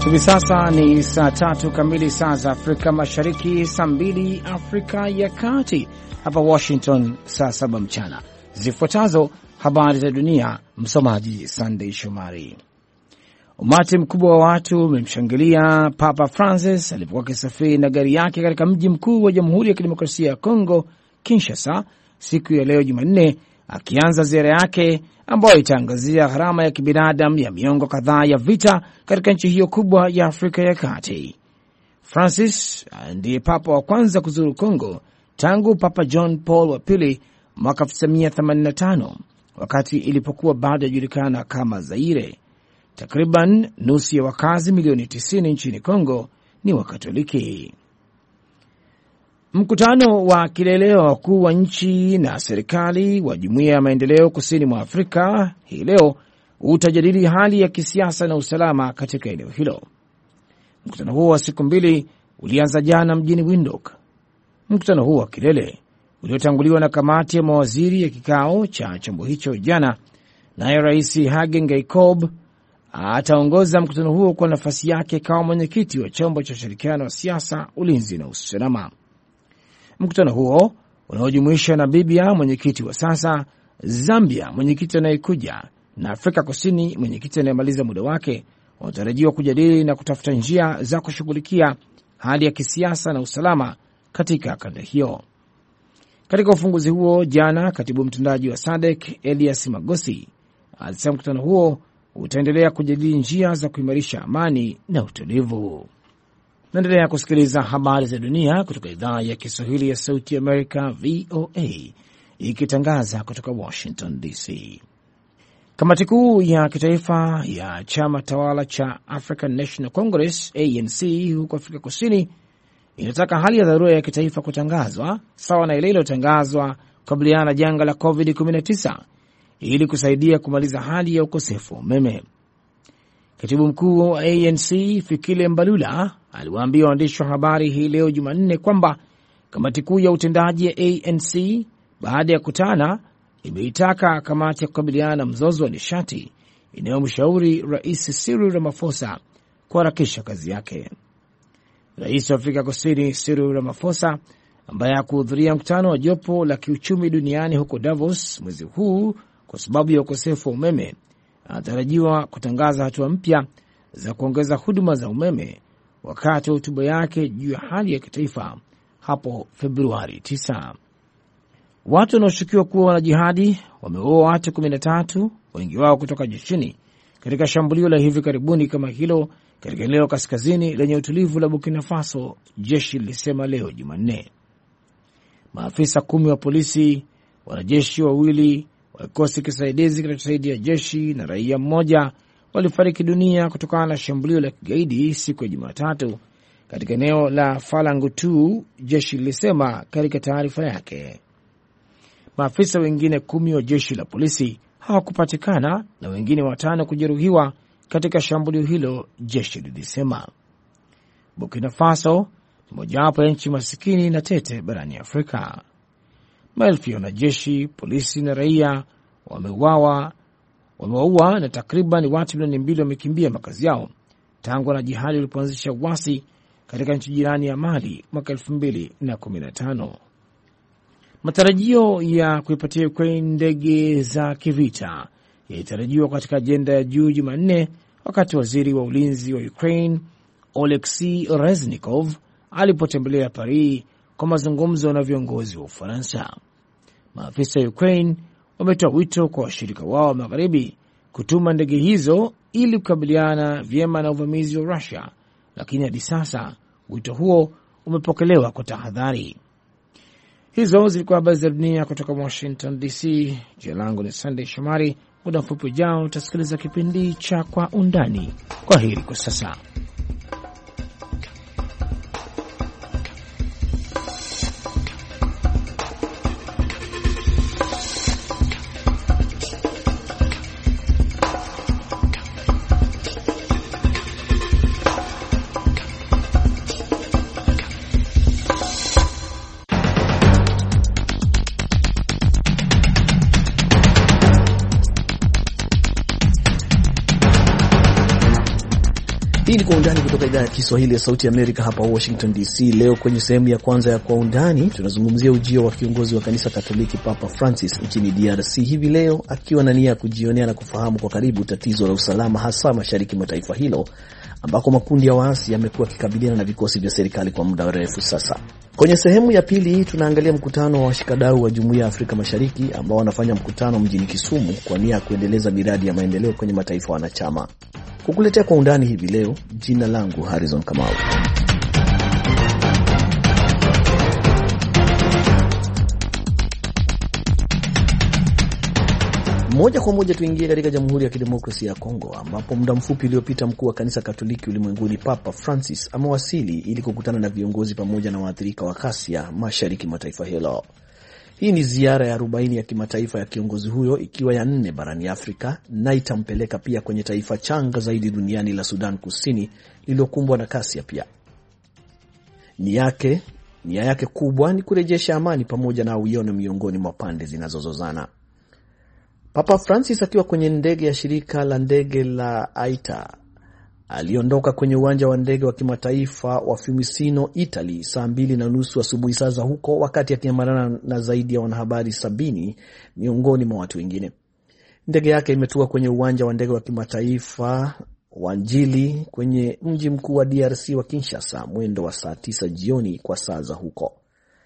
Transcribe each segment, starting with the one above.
Hivi sasa ni saa 3 kamili saa za Afrika Mashariki, saa 2 Afrika ya Kati, hapa Washington saa 7 mchana. Zifuatazo habari za dunia, msomaji Sunday Shomari. Umati mkubwa wa watu umemshangilia Papa Francis alipokuwa akisafiri na gari yake katika mji mkuu wa Jamhuri ya Kidemokrasia ya Kongo, Kinshasa, siku ya leo Jumanne, akianza ziara yake ambayo itaangazia gharama ya kibinadamu ya miongo kadhaa ya vita katika nchi hiyo kubwa ya Afrika ya Kati. Francis ndiye papa wa kwanza kuzuru Kongo tangu Papa John Paul wa pili mwaka 1985, wakati ilipokuwa bado yajulikana kama Zaire. Takriban nusu ya wakazi milioni 90 nchini Kongo ni Wakatoliki. Mkutano wa kilele wa wakuu wa nchi na serikali wa Jumuiya ya Maendeleo Kusini mwa Afrika hii leo utajadili hali ya kisiasa na usalama katika eneo hilo. Mkutano huo wa siku mbili ulianza jana mjini Windhoek. Mkutano huo wa kilele uliotanguliwa na kamati ya mawaziri ya kikao cha chombo hicho jana, naye Rais Hage Geingob ataongoza mkutano huo kwa nafasi yake kama mwenyekiti wa chombo cha ushirikiano wa siasa, ulinzi na usalama. Mkutano huo unaojumuisha Namibia, mwenyekiti wa sasa, Zambia, mwenyekiti anayekuja, na Afrika Kusini, mwenyekiti anayemaliza muda wake, wanatarajiwa kujadili na kutafuta njia za kushughulikia hali ya kisiasa na usalama katika kanda hiyo. Katika ufunguzi huo jana, katibu mtendaji wa SADC Elias Magosi alisema mkutano huo utaendelea kujadili njia za kuimarisha amani na utulivu. Naendelea kusikiliza habari za dunia kutoka idhaa ya Kiswahili ya Sauti Amerika, VOA, ikitangaza kutoka Washington DC. Kamati kuu ya kitaifa ya chama tawala cha African National Congress, ANC, huko Afrika Kusini inataka hali ya dharura ya kitaifa kutangazwa sawa na ile iliyotangazwa kukabiliana na janga la COVID-19 ili kusaidia kumaliza hali ya ukosefu wa umeme. Katibu mkuu wa ANC Fikile Mbalula aliwaambia waandishi wa habari hii leo Jumanne kwamba kamati kuu ya utendaji ya ANC baada ya kutana imeitaka kamati ya kukabiliana na mzozo wa nishati inayomshauri Rais Cyril Ramaphosa kuharakisha kazi yake. Rais wa Afrika Kusini Cyril Ramaphosa, ambaye hakuhudhuria mkutano wa jopo la kiuchumi duniani huko Davos mwezi huu kwa sababu ya ukosefu wa umeme, anatarajiwa kutangaza hatua mpya za kuongeza huduma za umeme wakati wa hotuba yake juu ya hali ya kitaifa hapo Februari 9. Watu wanaoshukiwa kuwa wanajihadi wameua watu 13, wengi wao kutoka jeshini, katika shambulio la hivi karibuni kama hilo katika eneo kaskazini lenye utulivu la Burkina Faso, jeshi lilisema leo Jumanne. Maafisa 10 wa polisi, wanajeshi 2 wa kikosi kisaidizi kinachosaidia jeshi na raia mmoja walifariki dunia kutokana na shambulio la kigaidi siku ya Jumatatu katika eneo la Falangutu, jeshi lilisema katika taarifa yake. Maafisa wengine 10 wa jeshi la polisi hawakupatikana na wengine 5 kujeruhiwa katika shambulio hilo, jeshi lilisema. Burkina Faso ni mojawapo ya nchi masikini na tete barani Afrika. Maelfu ya wanajeshi, polisi na raia wameua na takriban watu milioni 2 wamekimbia makazi yao tangu wanajihadi walipoanzisha uasi katika nchi jirani ya Mali mwaka 2015. Matarajio ya kuipatia Ukraine ndege za kivita yalitarajiwa katika ajenda ya juu Jumanne, wakati waziri wa ulinzi wa Ukraine Oleksiy Reznikov alipotembelea Paris kwa mazungumzo na viongozi wa Ufaransa. Maafisa wa Ukraine wametoa wito kwa washirika wao wa magharibi kutuma ndege hizo ili kukabiliana vyema na uvamizi wa Russia, lakini hadi sasa wito huo umepokelewa kwa tahadhari. Hizo zilikuwa habari za dunia kutoka Washington DC. Jina langu ni Sunday Shomari. Muda mfupi ujao utasikiliza kipindi cha Kwa Undani. Kwa heri kwa sasa. Hii ni Kwa Undani kutoka idhaa ya Kiswahili ya Sauti ya Amerika hapa Washington DC. Leo kwenye sehemu ya kwanza ya Kwa Undani tunazungumzia ujio wa kiongozi wa kanisa Katoliki Papa Francis nchini DRC hivi leo, akiwa na nia ya kujionea na kufahamu kwa karibu tatizo la usalama, hasa mashariki mwa taifa hilo ambako makundi ya waasi yamekuwa yakikabiliana na vikosi vya serikali kwa muda mrefu sasa. Kwenye sehemu ya pili tunaangalia mkutano wa washikadau wa Jumuiya ya Afrika Mashariki ambao wanafanya mkutano mjini Kisumu kwa nia ya kuendeleza miradi ya maendeleo kwenye mataifa wanachama. Kukuletea Kwa Undani hivi leo, jina langu Harrison Kamau. Moja kwa moja tuingie katika Jamhuri ya Kidemokrasia ya Kongo, ambapo muda mfupi uliopita mkuu wa kanisa Katoliki ulimwenguni Papa Francis amewasili ili kukutana na viongozi pamoja na waathirika wa ghasia mashariki mwa taifa hilo. Hii ni ziara ya 40 ya kimataifa ya kiongozi huyo, ikiwa ya 4 barani Afrika, na itampeleka pia kwenye taifa changa zaidi duniani la Sudan Kusini lililokumbwa na ghasia pia. Nia yake kubwa ni kurejesha amani pamoja na uwiano miongoni mwa pande zinazozozana. Papa Francis akiwa kwenye ndege ya shirika la ndege la AITA aliondoka kwenye uwanja wa ndege wa kimataifa wa Fiumicino, Italy, saa 2:30 asubuhi saa za huko, wakati akiambatana na zaidi ya wanahabari 70 miongoni mwa watu wengine. Ndege yake imetua kwenye uwanja wa ndege wa kimataifa wa Njili kwenye mji mkuu wa DRC wa Kinshasa mwendo wa saa 9 jioni kwa saa za huko.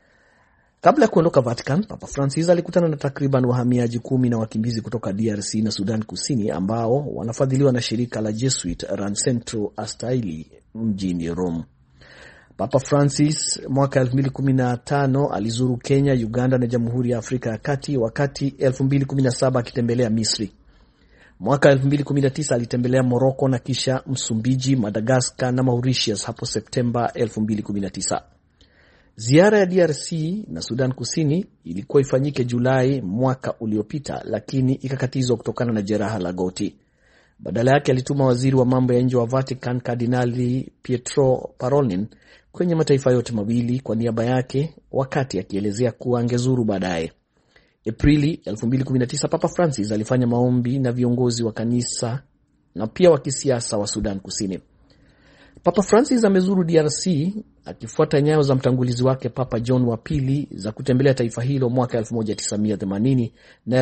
Kabla ya kuondoka Vatican, Papa Francis alikutana na takriban wahamiaji 10 na wakimbizi kutoka DRC na Sudan Kusini ambao wanafadhiliwa na shirika la Jesuit Rancentro Astaili mjini Rome. Papa Francis mwaka 2015 alizuru Kenya, Uganda na Jamhuri ya Afrika ya Kati, wakati 2017 akitembelea Misri. Mwaka 2019 alitembelea Morocco na kisha Msumbiji, Madagascar na Mauritius hapo Septemba 2019. Ziara ya DRC na Sudan Kusini ilikuwa ifanyike Julai mwaka uliopita, lakini ikakatizwa kutokana na jeraha la goti. Badala yake alituma waziri wa mambo ya nje wa Vatican Kardinali Pietro Parolin kwenye mataifa yote mawili kwa niaba yake, wakati akielezea kuwa angezuru baadaye. Aprili 2019 Papa Francis alifanya maombi na viongozi wa kanisa na pia wa kisiasa wa Sudan Kusini. Papa Francis amezuru DRC akifuata nyayo za mtangulizi wake Papa John wa pili za kutembelea taifa hilo mwaka 1980 na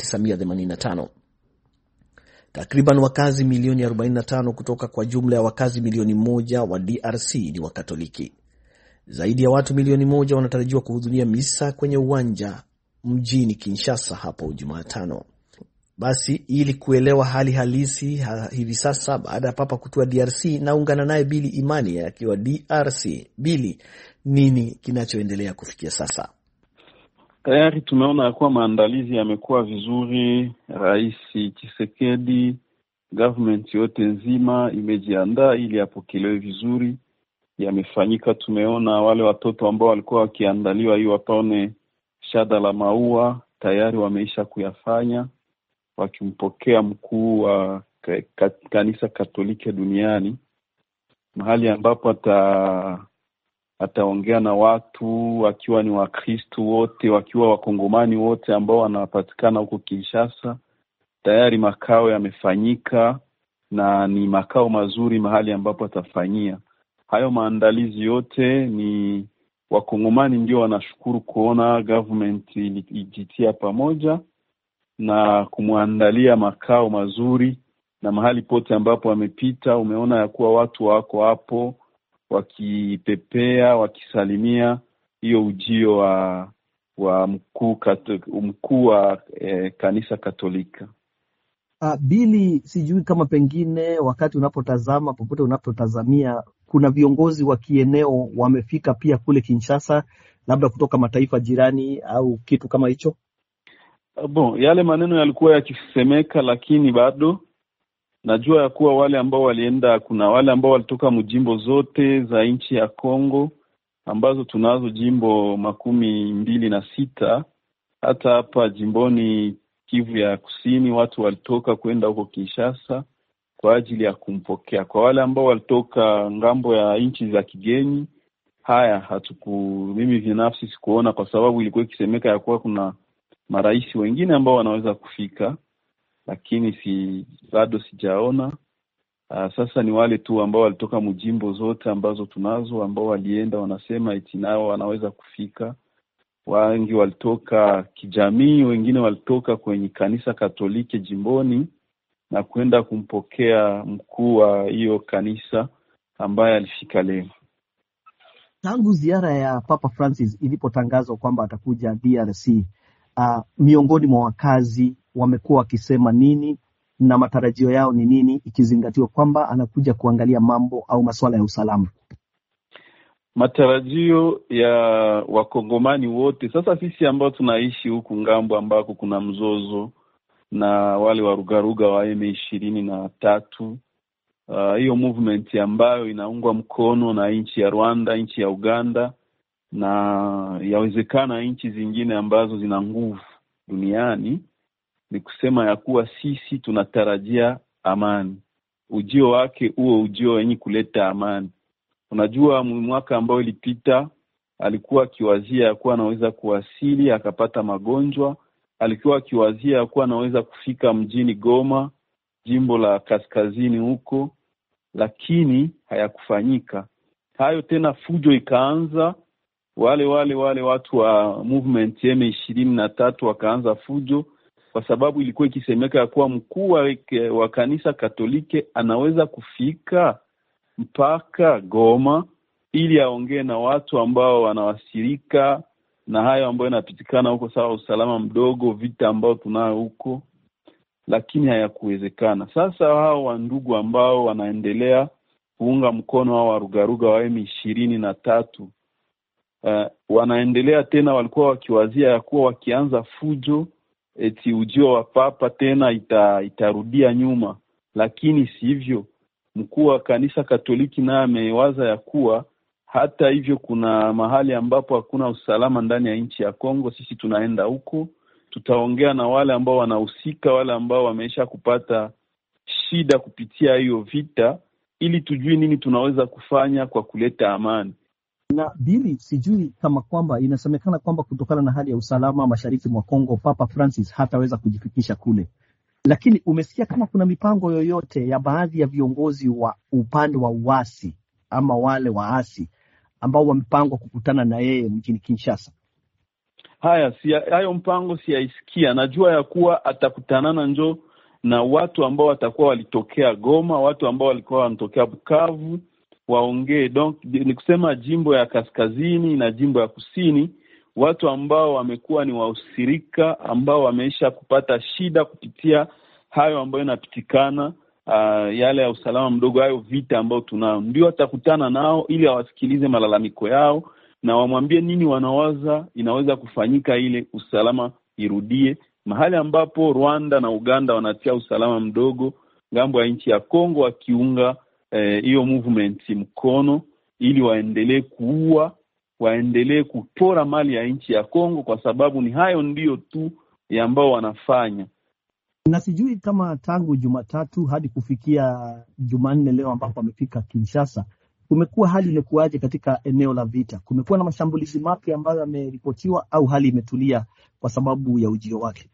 1985. Takriban wakazi milioni 45 kutoka kwa jumla ya wakazi milioni 1 wa DRC ni Wakatoliki. Zaidi ya watu milioni 1 wanatarajiwa kuhudhuria misa kwenye uwanja mjini Kinshasa hapo Jumatano. Basi ili kuelewa hali halisi hivi sasa baada ya Papa kutua DRC, naungana naye Billy Imani akiwa DRC. Billy, nini kinachoendelea kufikia sasa? Tayari tumeona kuwa maandalizi yamekuwa vizuri. Rais Tshisekedi, government yote nzima imejiandaa ili apokelewe vizuri. Yamefanyika, tumeona wale watoto ambao walikuwa wakiandaliwa hiyo wapone shada la maua tayari wameisha kuyafanya, wakimpokea mkuu wa kanisa Katoliki duniani, mahali ambapo ataongea na watu wakiwa ni Wakristo wote, wakiwa Wakongomani wote ambao wanapatikana huko Kinshasa. Tayari makao yamefanyika na ni makao mazuri mahali ambapo atafanyia hayo maandalizi yote. Ni Wakongomani ndio wanashukuru kuona government ijitia pamoja na kumwandalia makao mazuri, na mahali pote ambapo amepita umeona ya kuwa watu wako hapo wakipepea, wakisalimia hiyo ujio wa mkuu wa kanisa Katolika. Bili, sijui kama pengine wakati unapotazama popote unapotazamia kuna viongozi wa kieneo wamefika pia kule Kinshasa, labda kutoka mataifa jirani au kitu kama hicho? Yale maneno yalikuwa yakisemeka, lakini bado najua ya kuwa wale ambao walienda, kuna wale ambao walitoka mjimbo zote za nchi ya Kongo ambazo tunazo jimbo 26, hata hapa jimboni Kivu ya Kusini watu walitoka kwenda huko Kinshasa kwa ajili ya kumpokea. Kwa wale ambao walitoka ngambo ya nchi za kigeni, mimi binafsi sikuona, kwa sababu ilikuwa ikisemeka ya kuwa kuna marais wengine ambao wanaweza kufika, lakini bado sijaona. Sasa ni wale tu ambao walitoka mjimbo zote ambazo tunazo ambao walienda, wanasema eti nao wanaweza kufika. Wengi walitoka kijamii, wengine walitoka kwenye kanisa Katoliki jimboni na kwenda kumpokea mkuu wa hiyo kanisa ambaye alifika leo. Tangu ziara ya Papa Francis ilipotangazwa kwamba atakuja DRC, miongoni mwa wakazi wamekuwa wakisema nini na matarajio yao ni nini, ikizingatiwa kwamba anakuja kuangalia mambo au masuala ya usalama? Matarajio ya wakongomani wote, sasa sisi ambao tunaishi huku ngambo ambako kuna mzozo na wale warugaruga wa M23, hiyo movement ambayo inaungwa mkono na nchi ya Rwanda, nchi ya Uganda na yawezekana nchi zingine ambazo zina nguvu duniani, ni kusema ya kuwa sisi tunatarajia amani. Ujio wake huo ujio wenye kuleta amani. Unajua mwaka ambao ilipita alikuwa akiwazia ya kuwa anaweza kuwasili, akapata magonjwa. Alikuwa akiwazia ya kuwa anaweza kufika mjini Goma, jimbo la kaskazini huko, lakini hayakufanyika. Hayo tena fujo ikaanza, wale watu wa movement M23 wakaanza fujo, kwa sababu ilikuwa ikisemeka ya kuwa mkuu wa kanisa Katoliki anaweza kufika mpaka Goma ili aongee na watu ambao wanawasirika na hayo ambayo yanapitikana huko, sawa usalama mdogo, vita ambao tunao huko, lakini hayakuwezekana. Sasa hao wandugu ambao wanaendelea kuunga mkono hao warugaruga wa M23 wanaendelea tena, walikuwa wakiwazia ya kuwa wakianza fujo eti ujio wa papa tena itarudia nyuma, lakini sivyo. Mkuu wa kanisa Katoliki naye amewaza ya kuwa hata hivyo kuna mahali ambapo hakuna usalama ndani ya nchi ya Kongo, sisi tunaenda huko, tutaongea na wale ambao wanahusika, wale ambao wameisha kupata shida kupitia hiyo vita, ili tujue nini tunaweza kufanya kwa kuleta amani. Na Bili, sijui kama kwamba inasemekana kwamba kutokana na hali ya usalama mashariki mwa Kongo, Papa Francis hataweza kujifikisha kule. Lakini umesikia kama kuna mipango yoyote ya baadhi ya viongozi wa upande wa uasi ama wale waasi ambao wamepangwa kukutana na yeye mjini Kinshasa? Hayo mpango siyaisikia. Najua ya kuwa atakutanana njo na watu ambao watakuwa walitokea Goma, watu ambao walikuwa wanatokea Bukavu, waongee. Donc ni kusema jimbo ya kaskazini na jimbo ya kusini, watu ambao wamekuwa ni wahusika, ambao wameisha kupata shida kupitia hayo ambayo inapitikana, yale ya usalama mdogo, hayo vita ambao tunao, ndio atakutana nao ili awasikilize malalamiko yao na wamwambie nini wanawaza inaweza kufanyika ile usalama irudie mahali ambapo Rwanda na Uganda wanatia usalama mdogo, ngambo ya nchi ya Kongo wakiunga hiyo movement mkono, ili waendelee kuua, waendelee kupora mali ya nchi ya Kongo, kwa sababu ni hayo ndio tu ambao wanafanya. Na sijui kama tangu Jumatatu hadi kufikia Jumanne leo ambapo amefika Kinshasa, kumekuwa hali imekuwaje katika eneo la vita? Kumekuwa na mashambulizi mapya ambayo yameripotiwa au hali imetulia kwa sababu ya ujio wake?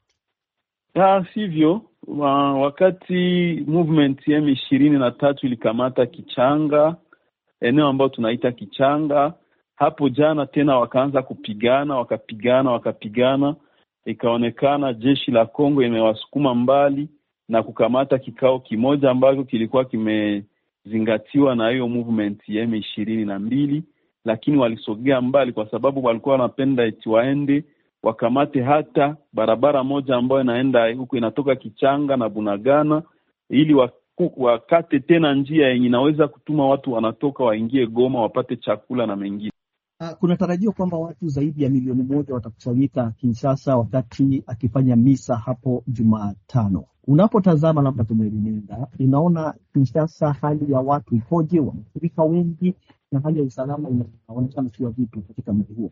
Sivyo. Wakati movement ya M23 ilikamata Kichanga, eneo ambao tunaita Kichanga, hapo jana tena wakaanza kupigana, wakapigana, ikaonekana jeshi la Kongo imewasukuma mbali na kukamata kikao kimoja ambacho kilikuwa kimezingatiwa na hiyo movement ya M22, lakini walisogea mbali kwa sababu walikuwa wanapenda eti waende wakamate hata barabara moja ambayo inaenda huko, inatoka Kichanga na Bunagana, ili wakate tena njia yenye inaweza kutuma watu wanatoka waingie Goma wapate chakula na mengine. Kuna tarajio kwamba watu zaidi ya 1,000,000 watakusanyika Kinshasa wakati akifanya misa hapo Jumatano. Unapotazama labda tumelinda, inaona Kinshasa hali ya watu ikoje, wanafurika wengi, na hali ya usalama inaonekana sio vipi katika mji huo?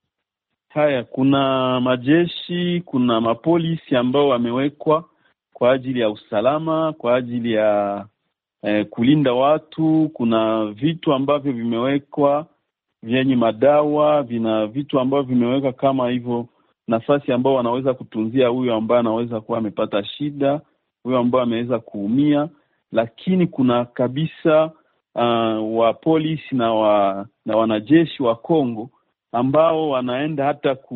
Kuna majeshi, kuna mapolisi ambao wamewekwa kwa ajili ya usalama, kwa ajili ya kulinda watu. Kuna vitu ambavyo vimewekwa vyenye madawa, vina vitu ambavyo vimeweka kama hivyo, nafasi ambao wanaweza kutunzia huyo ambaye anaweza kuwa amepata shida, huyo ambaye ameweza kuumia. lakini kuna kabisa wa polisi na wanajeshi wa Kongo ambao wanaenda hata ku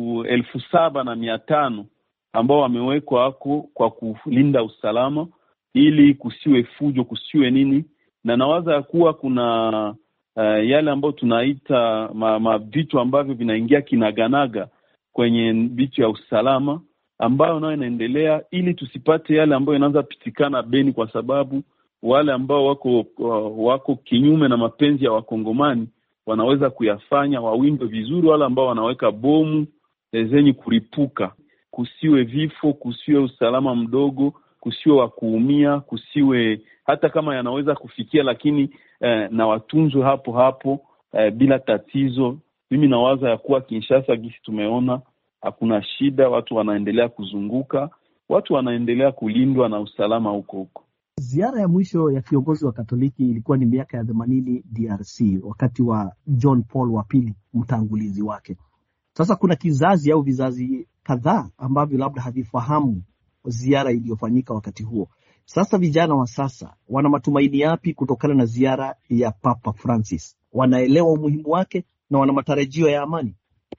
7,500 ambao wamewekwa hako kwa kulinda usalama ili kusiwe fujo, kusiwe nini. Na nawaza ya kuwa kuna yale ambao tunaita vitu ambavyo vinaingia kinaganaga kwenye vitu ya usalama ambayo nayo inaendelea, ili tusipate yale ambayo inaanza pitikana Beni, kwa sababu wale ambao wako kinyume na mapenzi ya Wakongomani wanaweza kuyafanya wawindwe vizuri, wale ambao wanaweka bomu zenye kuripuka. Kusiwe vifo, kusiwe usalama mdogo, kusiwe wa kuumia, kusiwe hata kama yanaweza kufikia, lakini na watunzwe hapo bila tatizo. Mimi nawaza ya kuwa Kinshasa gisi tumeona hakuna shida, watu wanaendelea kuzunguka, watu wanaendelea kulindwa na usalama huko. Ziara ya mwisho ya kiongozi wa Katoliki ilikuwa ni miaka ya 80 DRC, wakati wa John Paul wa pili, mtangulizi wake. Sasa kuna kizazi au vizazi kadhaa ambavyo labda havifahamu ziara iliyofanyika wakati huo. Sasa vijana wa sasa wana matumaini yapi kutokana na ziara ya Papa Francis? Wanaelewa umuhimu wake na wana matarajio ya amani?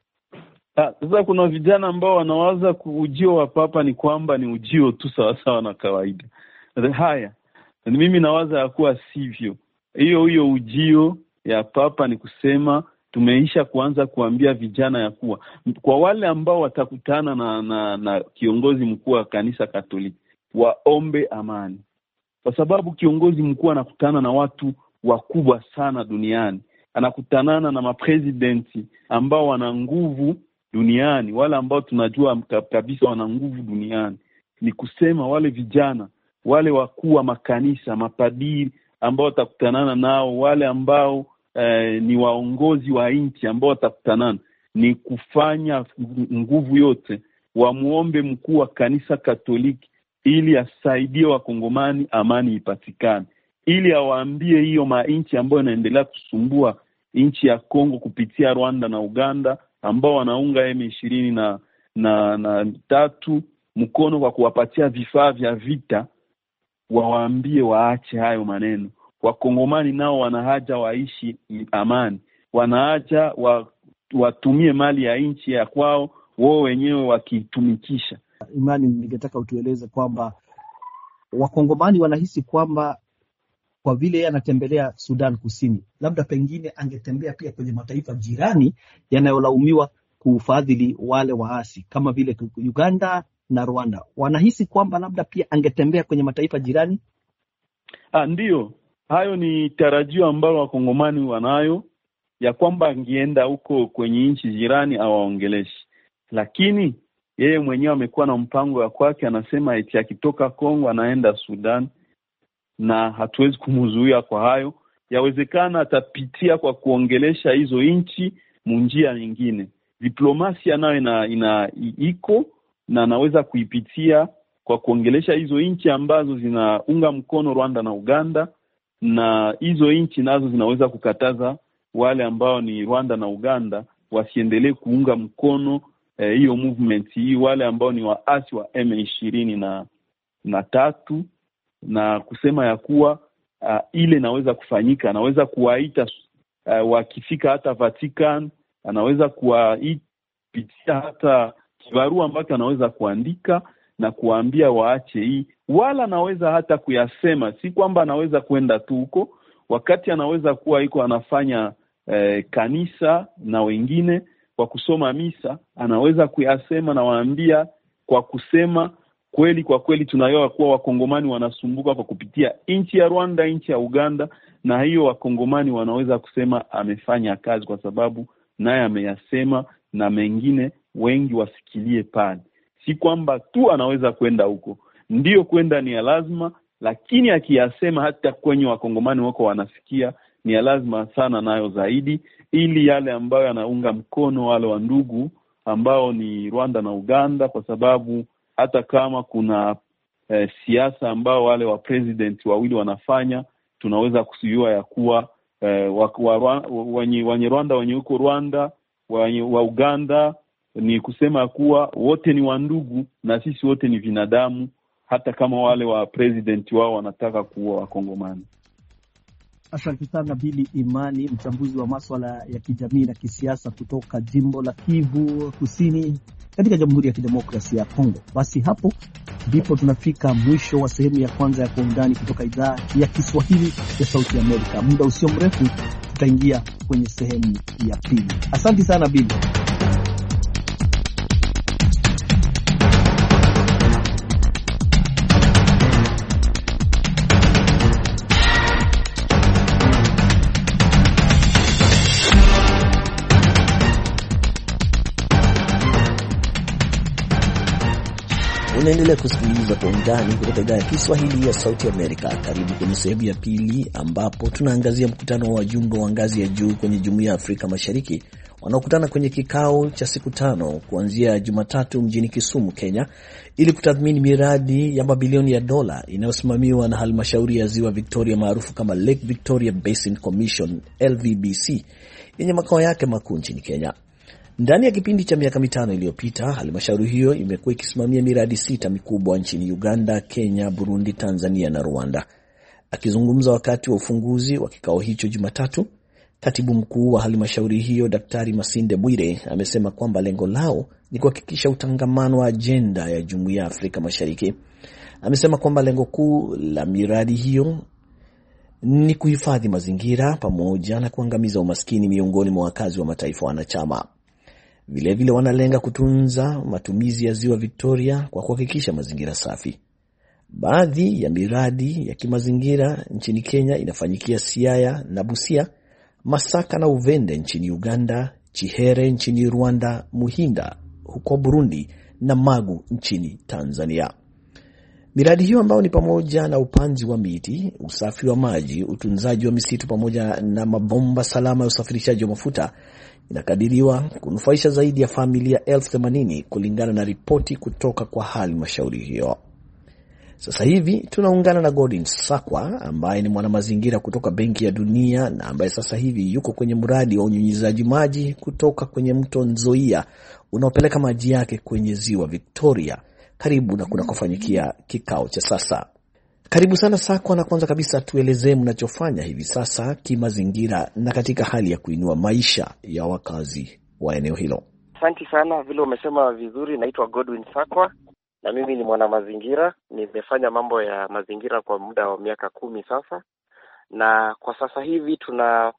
Sasa kuna vijana ambao wanawaza ujio wa Papa ni kwamba ni ujio tu sawa na kawaida. Haya, mimi nawaza ya kuwa sivyo. Hiyo ujio ya Papa ni kusema tumeisha kuanza kuambia vijana ya kuwa kwa wale ambao watakutana na kiongozi mkuu wa kanisa Katoliki waombe amani, kwa sababu kiongozi mkuu anakutana na watu wakubwa sana duniani, anakutanana na mapresidenti ambao wana nguvu duniani, wale ambao tunajua kabisa wana nguvu duniani. Ni kusema wale vijana, wale wakuu wa makanisa, mapadiri ambao watakutanana nao, wale ambao ni waongozi wa nchi ambao watakutanana, ni kufanya nguvu yote wamuombe mkuu wa kanisa Katoliki ili asaidie Wakongomani amani ipatikane, ili awaambie hiyo mainchi ambayo inaendelea kusumbua nchi ya Kongo kupitia Rwanda na Uganda ambao wanaunga M23 mkono kwa kuwapatia vifaa vya vita, wawaambie waache hayo maneno. Wakongomani nao wanahaja waishi amani, wanahaja watumie mali ya nchi ya kwao wao wenyewe wakitumikisha. Imani, ningetaka utueleze kwamba Wakongomani wanahisi kwamba kwa vile yeye anatembelea Sudan Kusini, labda pengine angetembea pia kwenye mataifa jirani yanayolaumiwa kufadhili wale waasi kama vile Uganda na Rwanda. Wanahisi kwamba labda pia angetembea kwenye mataifa jirani? Ndiyo, hayo ni tarajio ambalo Wakongomani wanayo, ya kwamba angeenda huko kwenye nchi jirani awaongeleshi. Lakini yeye mwenyewe amekuwa na mpango ya kwake, anasema eti akitoka Kongo anaenda Sudan, na hatuwezi kumzuia kwa hayo. Yawezekana atapitia kwa kuongelesha hizo nchi munjia nyingine. Diplomasia nayo iko na anaweza kuipitia kwa kuongelesha hizo nchi ambazo zinaunga mkono Rwanda na Uganda, na hizo nchi nazo zinaweza kukataza wale ambao ni Rwanda na Uganda wasiendelee kuunga mkono hiyo movement hii, wale ambao ni waasi wa M23, na kusema ya kuwa ile inaweza kufanyika. Anaweza kuwaita wakifika hata Vatican, anaweza kuwapitia hata kibarua ambacho anaweza kuandika na kuambia waache hii, wala anaweza hata kuyasema. Si kwamba anaweza kwenda tu huko, wakati anaweza kuwa iko anafanya kanisa na wengine kwa kusoma misa, anaweza kuyasema na waambia kwa kusema kweli, kwa kweli tunayoa kuwa Wakongomani wanasumbuka kwa kupitia nchi ya Rwanda, nchi ya Uganda, na hiyo Wakongomani wanaweza kusema amefanya kazi, kwa sababu naye ameyasema na mengine wengi wasikilie pale. Si kwamba tu anaweza kwenda huko, ndio kwenda ni ya lazima, lakini akiyasema hata kwenye Wakongomani wako wanasikia, ni ya lazima sana nayo zaidi, ili yale ambayo yanaunga mkono wale wa ndugu ambao ni Rwanda na Uganda, kwa sababu hata kama kuna siasa ambao wale wa president wawili wanafanya, tunaweza kusiua ya kuwa wenye Rwanda, wenye huko Rwanda, wa Uganda, ni kusema kuwa wote ni wandugu na sisi wote ni binadamu hata kama wale wa president wao wanataka kuua Wakongomani. Asante sana Bili Imani, mchambuzi wa masuala ya kijamii na kisiasa kutoka jimbo la Kivu Kusini katika Jamhuri ya Kidemokrasia ya Kongo. Basi hapo ndipo tunafika mwisho wa sehemu ya kwanza ya Kwa Undani kutoka idhaa ya Kiswahili ya Sauti ya Amerika. Muda usio mrefu tutaingia kwenye sehemu ya pili. Asante sana Bili. Unaendelea kusikiliza Kwa Undani kutoka idhaa ya Kiswahili ya Sauti Amerika. Karibu kwenye sehemu ya pili ambapo tunaangazia mkutano wa wajumbe wa ngazi ya juu kwenye Jumuiya ya Afrika Mashariki wanaokutana kwenye kikao cha siku 5 kuanzia Jumatatu mjini Kisumu, Kenya, ili kutathmini miradi ya mabilioni ya dola inayosimamiwa na halmashauri ya Ziwa Victoria maarufu kama Lake Victoria Basin Commission LVBC yenye makao yake makuu nchini Kenya. Ndani ya kipindi cha miaka 5 iliyopita, halmashauri hiyo imekuwa ikisimamia miradi 6 mikubwa nchini Uganda, Kenya, Burundi, Tanzania na Rwanda. Akizungumza wakati wa ufunguzi wa kikao hicho Jumatatu, katibu mkuu wa halmashauri hiyo Daktari Masinde Bwire amesema kwamba lengo lao ni kuhakikisha utangamano wa ajenda ya Jumuiya ya Afrika Mashariki. Amesema kwamba lengo kuu la miradi hiyo ni kuhifadhi mazingira pamoja na kuangamiza umaskini miongoni mwa wakazi wa mataifa wanachama. Vilevile wanalenga kutunza matumizi ya Ziwa Victoria kwa kuhakikisha mazingira safi. Baadhi ya miradi ya kimazingira nchini Kenya inafanyikia Siaya na Busia, Masaka na Uvende nchini Uganda, Chihere nchini Rwanda, Muhinda huko Burundi na Magu nchini Tanzania. Miradi hiyo ambayo ni pamoja na upanzi wa miti, usafi wa maji, utunzaji wa misitu pamoja na mabomba salama ya usafirishaji wa mafuta inakadiriwa kunufaisha zaidi ya familia 80,000 kulingana na ripoti kutoka kwa halmashauri hiyo. Sasa hivi tunaungana na Godwin Sakwa ambaye ni mwanamazingira kutoka Benki ya Dunia na ambaye sasa hivi yuko kwenye mradi wa unyunyizaji maji kutoka kwenye mto Nzoia unaopeleka maji yake kwenye Ziwa Victoria karibu na kunakofanyikia kikao cha sasa. Karibu sana Sakwa, na kwanza kabisa tuelezee mnachofanya hivi sasa kimazingira na katika hali ya kuinua maisha ya wakazi wa eneo hilo. Asante sana, vile umesema vizuri. Naitwa Godwin Sakwa na mimi ni mwanamazingira. Nimefanya mambo ya mazingira kwa muda wa miaka 10 sasa, na kwa sasa hivi tuna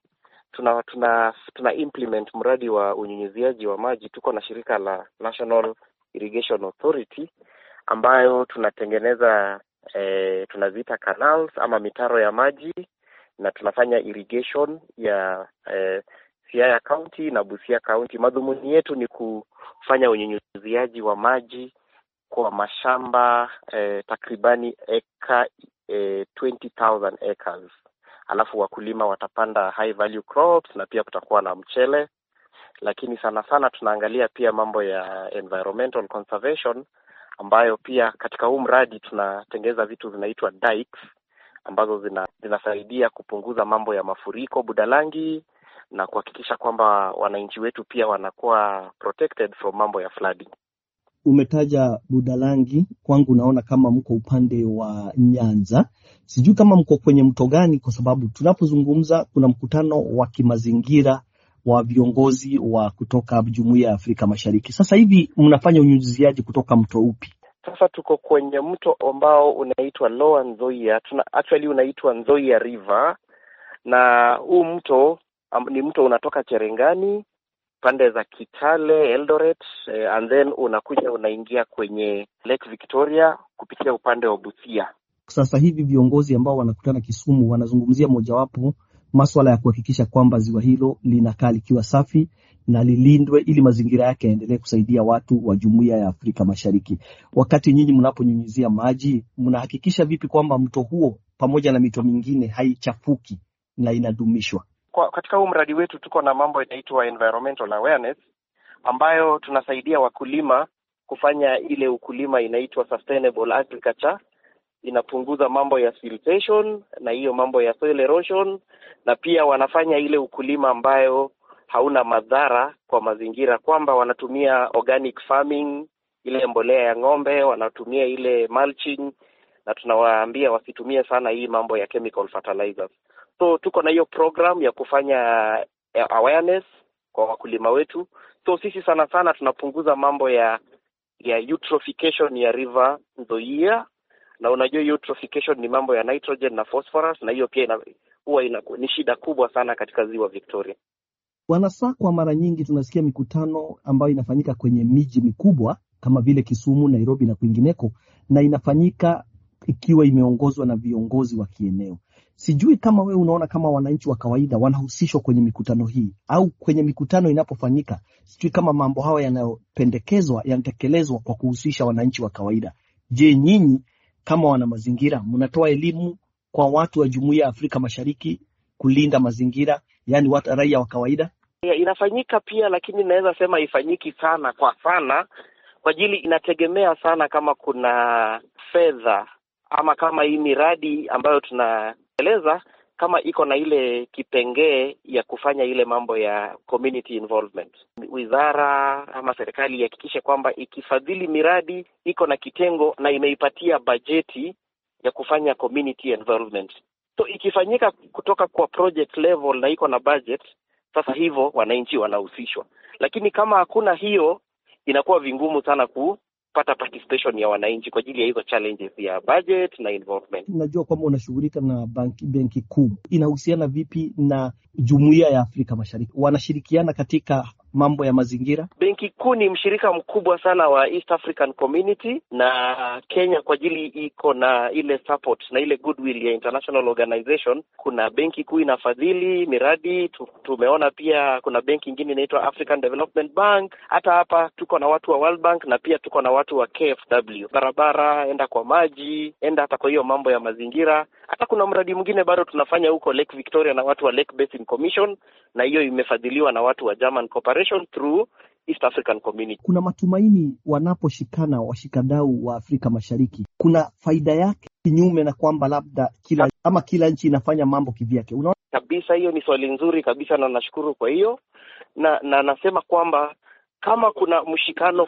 implement mradi wa unyunyiziaji wa maji. Tuko na shirika la National Irrigation Authority ambayo tunatengeneza tunaziita canals ama mitaro ya maji, na tunafanya irrigation ya Siaya County na Busia County. Madhumuni yetu ni kufanya unyunyiziaji wa maji kwa mashamba takribani eka 20,000 acres. Alafu wakulima watapanda high value crops na pia kutakuwa na mchele. Lakini sana sana tunaangalia pia mambo ya environmental conservation, ambayo pia katika huu mradi tunatengeza vitu zinaitwa dikes ambazo zinasaidia kupunguza mambo ya mafuriko Budalangi na kuhakikisha kwamba wananchi wetu pia wanakuwa protected from mambo ya flooding. Umetaja Budalangi, kwangu naona kama mko upande wa Nyanza. Sijui kama mko kwenye mto gani, kwa sababu tunapozungumza kuna mkutano wa kimazingira wa viongozi wa kutoka Jumuiya ya Afrika Mashariki. Sasa hivi mnafanya unyunyiziaji kutoka mto upi? Sasa tuko kwenye mto ambao unaitwa Lower Nzoia. Actually unaitwa Nzoia River, na huu mto ni mto unatoka Cherengani pande za Kitale, Eldoret, and then unaingia kwenye Lake Victoria kupitia upande wa Busia. Sasa hivi viongozi ambao wanakutana Kisumu wanazungumzia mojawapo masuala ya kuhakikisha kwamba ziwa hilo linakaa likiwa safi na lilindwe ili mazingira yake yaendelee kusaidia watu wa Jumuiya ya Afrika Mashariki. Wakati nyinyi mnaponyunyizia maji, mnahakikisha vipi kwamba mto huo pamoja na mito mingine haichafuki na inadumishwa? Katika huu mradi wetu tuko na mambo inaitwa environmental awareness, ambayo tunasaidia wakulima kufanya ile ukulima inaitwa sustainable agriculture. Inapunguza mambo ya siltation na hiyo mambo ya soil erosion, na pia wanafanya ile ukulima ambayo hauna madhara kwa mazingira, kwamba wanatumia organic farming, ile mbolea ya ng'ombe, wanatumia ile mulching, na tunawaambia wasitumie sana hii mambo ya chemical fertilizers. So tuko na hiyo program ya kufanya awareness kwa wakulima wetu. So sisi sana tunapunguza mambo ya eutrophication ya river Nzoia, na unajua eutrophication ni mambo ya nitrogen na phosphorus, na hiyo pia huwa ni shida kubwa sana katika ziwa Victoria. Wanasakwa, mara nyingi tunasikia mikutano ambayo inafanyika kwenye miji mikubwa kama vile Kisumu, Nairobi na kwingineko, na inafanyika ikiwa imeongozwa na viongozi wa kieneo. Sijui kama wewe unaona kama wananchi wa kawaida wanahusishwa kwenye mikutano hii, au kwenye mikutano inapofanyika, sijui kama mambo hayo yanayopendekezwa yanatekelezwa kwa kuhusisha wananchi wa kawaida. Je, nyinyi kama wana mazingira mnatoa elimu kwa watu wa Jumuiya ya Afrika Mashariki kulinda mazingira, yani watu raia wa kawaida? Inafanyika pia, lakini naweza sema ifanyiki sana kwa ajili inategemea sana kama kuna fedha ama kama hii miradi ambayo tunaeleza kama iko na ile kipengee ya kufanya ile mambo ya community involvement. Wizara ama serikali ihakikishe kwamba ikifadhili miradi iko na kitengo na imeipatia bajeti ya kufanya community involvement. So ikifanyika kutoka kwa project level na iko na budget, sasa hivyo wananchi wanahusishwa. Lakini kama hakuna hiyo, inakuwa vingumu sana kupata participation ya wananchi kwa ajili ya hizo challenges ya budget na involvement. Najua kwamba unashughulika na benki kuu. Inahusiana vipi na Jumuiya ya Afrika Mashariki? Wanashirikiana katika mambo ya mazingira? Benki kuu ni mshirika mkubwa sana wa East African Community, na Kenya kwa ajili iko na ile support na ile goodwill ya international organization. Kuna benki kuu inafadhili miradi. Tumeona pia kuna benki nyingine inaitwa African Development Bank. Hata hapa tuko na watu wa World Bank na pia tuko na watu wa KfW. Barabara, enda kwa maji, enda hata kwa hiyo mambo ya mazingira. Hata kuna mradi mwingine bado tunafanya huko Lake Victoria na watu wa Lake Basin Commission, na hiyo imefadhiliwa na watu wa German Corporation through East African Community. Kuna matumaini wanaposhikana washikadau wa Afrika Mashariki, kuna faida yake kinyume na kwamba labda kila nchi inafanya mambo kivyake? Unaona kabisa, hiyo ni swali nzuri kabisa na nashukuru kwa hiyo. Na nasema kwamba kama kuna mshikano,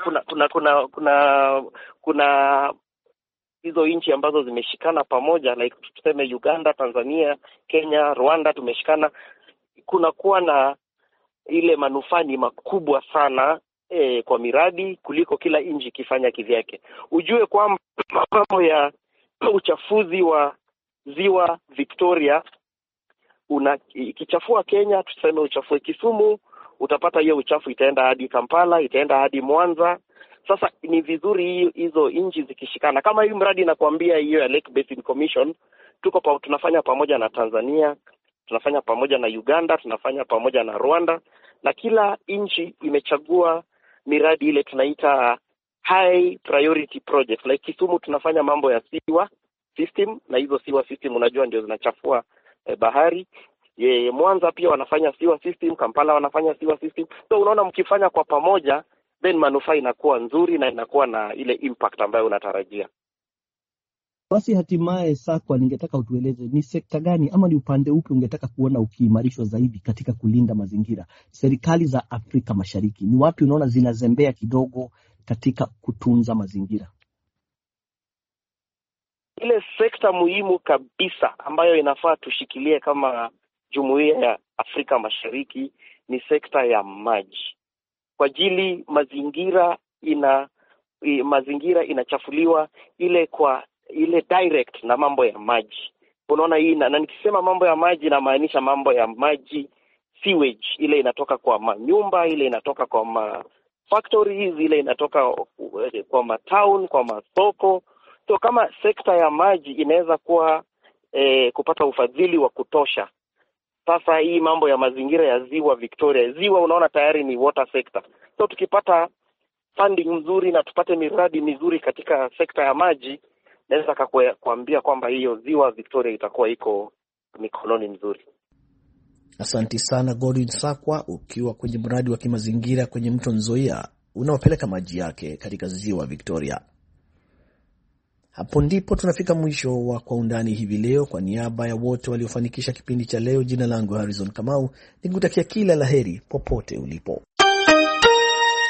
kuna hizo nchi ambazo zimeshikana pamoja, like tuseme Uganda, Tanzania, Kenya, Rwanda, tumeshikana, kuna kuwa na ile manufaa makubwa sana kwa miradi kuliko kila nchi ikifanya kivyake. Ujue kwamba mambo ya uchafuzi wa ziwa Victoria ikichafua Kenya, tuseme uchafue Kisumu, utapata hiyo uchafu itaenda hadi Kampala, itaenda hadi Mwanza. Sasa ni vizuri hizo nchi zikishikana. Kama hii mradi nakwambia hiyo ya Lake Basin Commission, tunafanya pamoja na Tanzania, tunafanya pamoja na Uganda, tunafanya pamoja na Rwanda, na kila nchi imechagua miradi ile tunaita high priority projects. Like Kisumu tunafanya mambo ya sewer system, na hizo sewer system unajua ndio zinachafua bahari. Mwanza pia wanafanya sewer system, Kampala wanafanya sewer system. So unaona mkifanya kwa pamoja, then manufaa inakuwa nzuri na inakuwa na ile impact ambayo unatarajia. Basi hatimaye Sakwa, ningetaka utueleze ni sekta gani ama ni upande upi ungetaka kuona ukiimarishwa zaidi katika kulinda mazingira? Serikali za Afrika Mashariki ni wapi unaona zinazembea kidogo katika kutunza mazingira? Ile sekta muhimu kabisa ambayo inafaa tushikilie kama Jumuiya ya Afrika Mashariki ni sekta ya maji. Kwa ajili mazingira inachafuliwa ile direct na mambo ya maji. Unaona hii, na nikisema mambo ya maji namaanisha mambo ya maji sewage, ile inatoka kwa manyumba, ile inatoka kwa factories, ile inatoka kwa town, kwa masoko. So kama sekta ya maji inaweza kuwa kupata ufadhili wa kutosha. Sasa hii mambo ya mazingira ya ziwa Victoria, ziwa unaona tayari ni water sector. So tukipata funding nzuri na tupate miradi mizuri katika sekta ya maji, naweza kuambia kwamba hiyo ziwa Victoria itakuwa iko mikononi mzuri. Asante sana Godwin Sakwa, ukiwa kwenye mradi wa kimazingira kwenye mto Nzoia unaopeleka maji yake katika ziwa Victoria. Hapo ndipo tunafika mwisho wa Kwa Undani hivi leo. Kwa niaba ya wote waliofanikisha kipindi cha leo, jina langu Harrison Kamau, nikutakia kila laheri popote ulipo.